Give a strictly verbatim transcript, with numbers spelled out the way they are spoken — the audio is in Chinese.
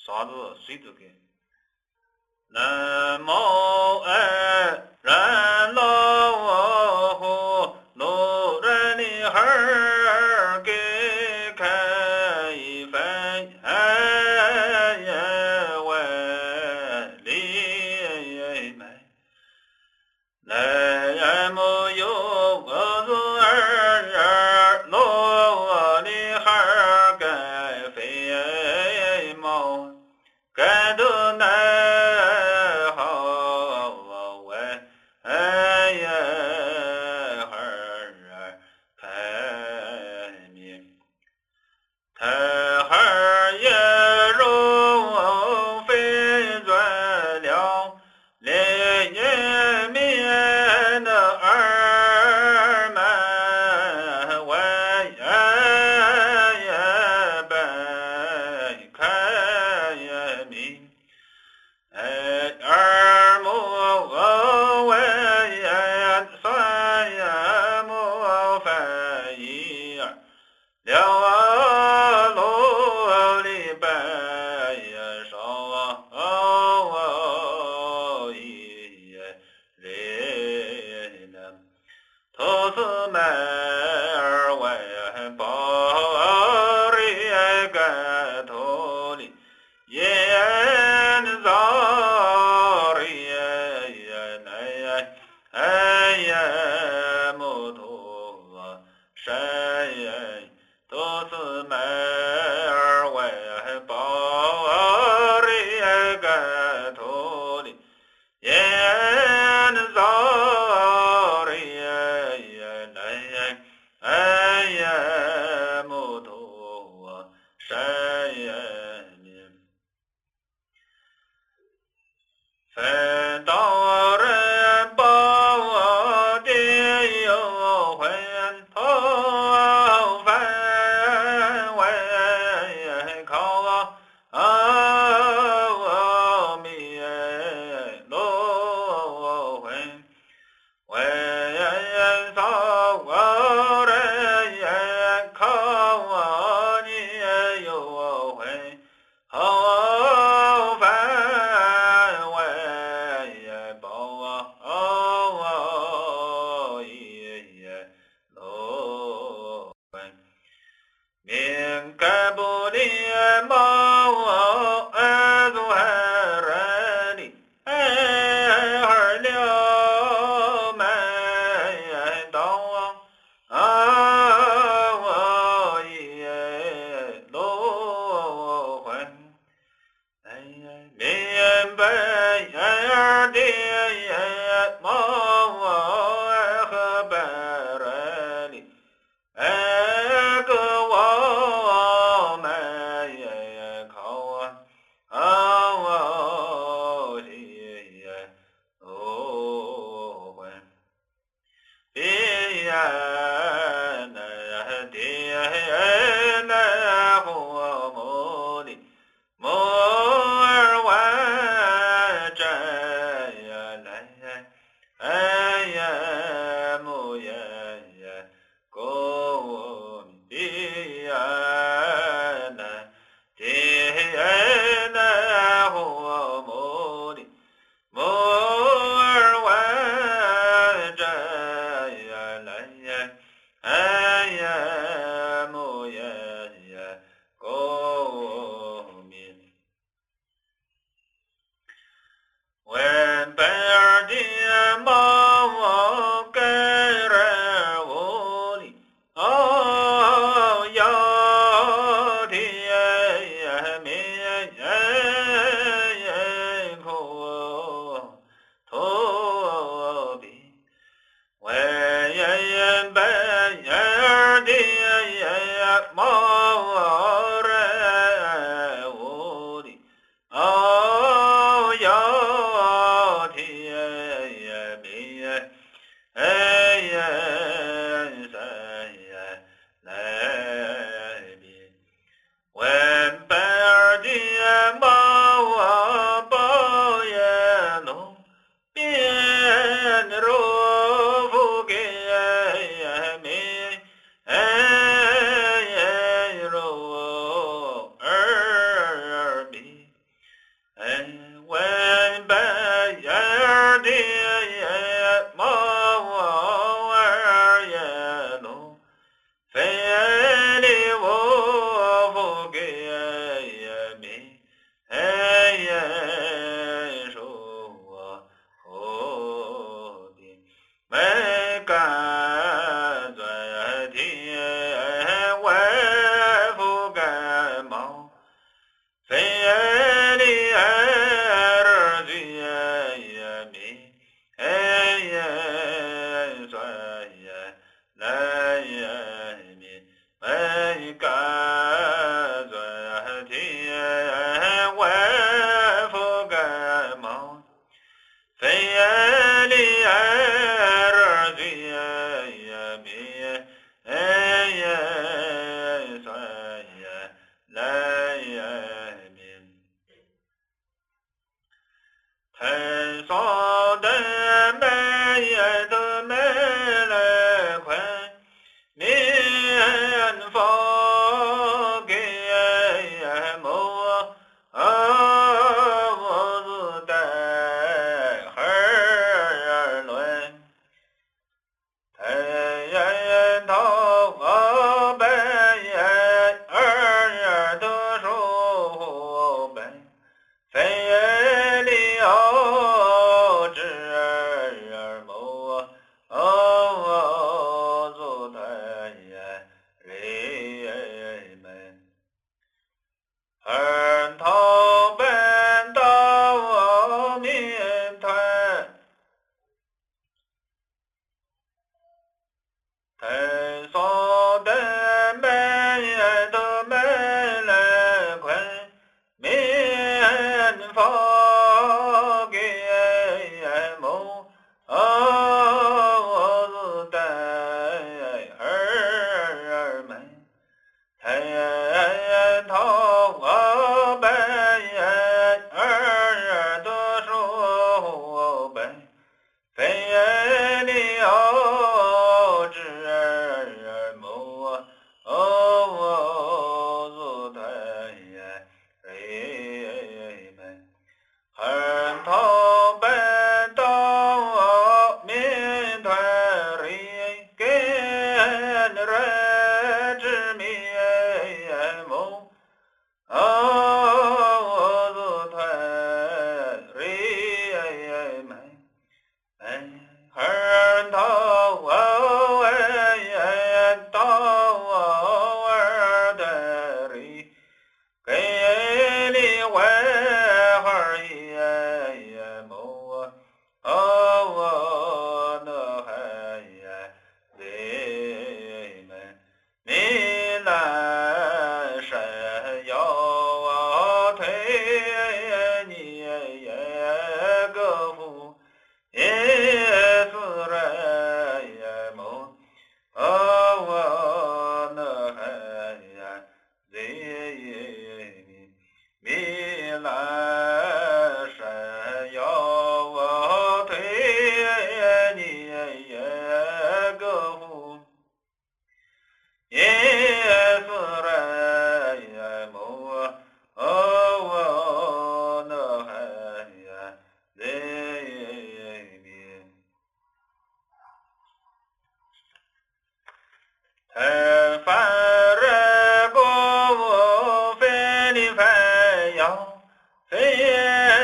啥子谁都给。南无安然老虎路人的孩儿给开一分万里买，来没有我子儿路我的孩儿该飞毛该的难。太孩也容飞转了，连夜面的儿们万也白开明，哎儿母万也算也母翻译了。头次买二万包里干头里，烟早里来哎呀木头山头次买二万包里干头里，烟早。哎呀，木头啊，山呀面，分到人把我的有魂头分为靠啊米路魂为扫我人靠我你有魂好分为二头本到面团，太上的门的门来困，面方给梦。哦，是的二门，太头本二的手本，非了之母。哦，是的人们，汉头本到面团人跟人之面目。哦，是团人们，汉头到二的人。给你问儿也母，哦，那还人们，你来神要推你也个福，也是人也母，哦，那还人。你来神要我推你也个福，也是人母，哦，那还人民，太烦人不非你非要。非